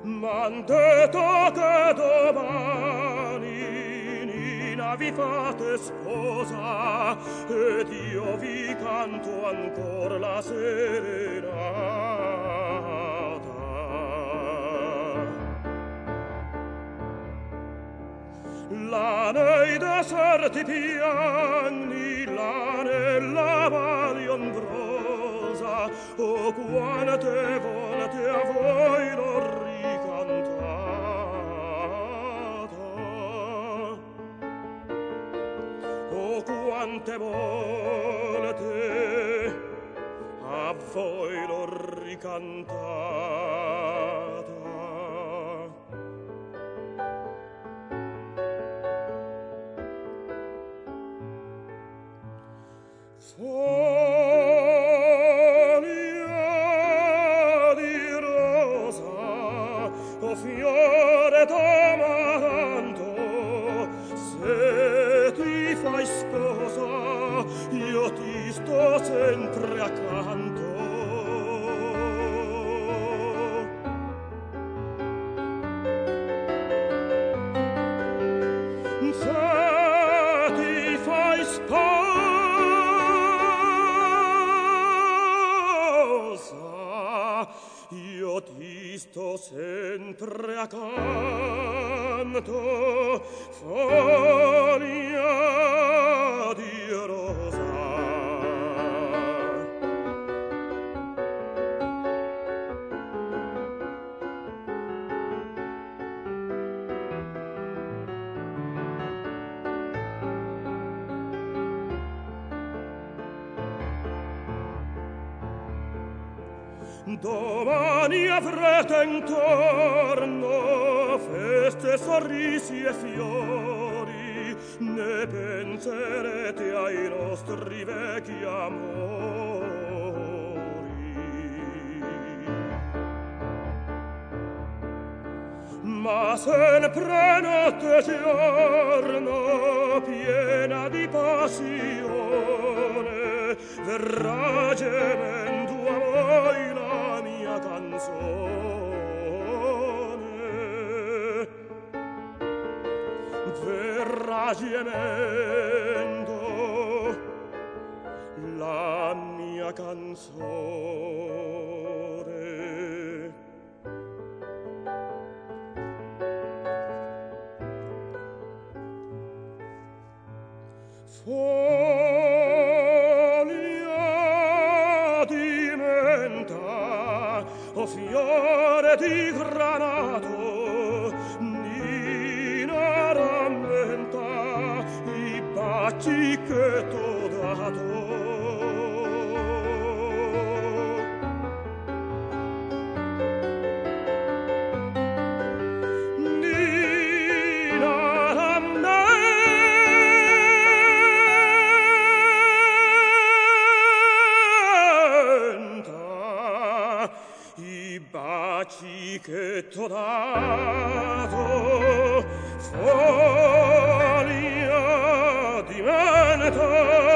M'han detto che domani Nina vi fate sposa ed io vi canto ancor la serenata. Là nei deserti piani, là nella valle ombrosa, oh quante volte a voi l'ho ricantata. Oh quante volte a voi l'ho ricantata. Foglia di rosa, o fiore d'amaranto, se ti fai sposa, io ti sto sempre accanto. Se ti fai sposa, io ti sto sempre accanto. Foglia di rosa. Domani avrete intorno feste, sorrisi e fiori, ne penserete ai nostri vecchi amori. Ma sempre notte e giorno piena di passione verrà gemendo a voi la mia canzone, verrà gemendo la mia canzone. Foglia di menta, o fiore di granato, Nina rammenta i baci che t'ho dato. Che t'ho dato, foglia di menta.